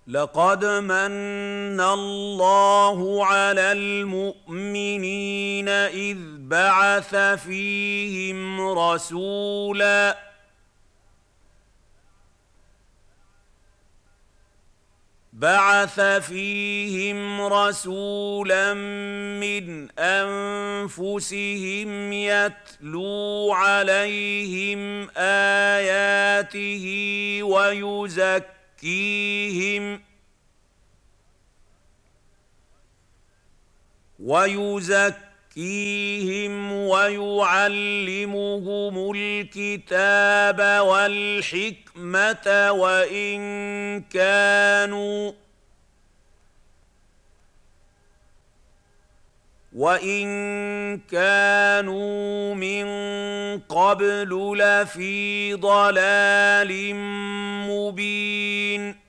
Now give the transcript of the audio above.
لقد من الله على المؤمنين إذ بعث فيهم رسولا من أنفسهم يتلو عليهم آياته ويزكيهم ويعلمهم الكتاب والحكمة وإن كانوا من قبل لفي ضلال مبين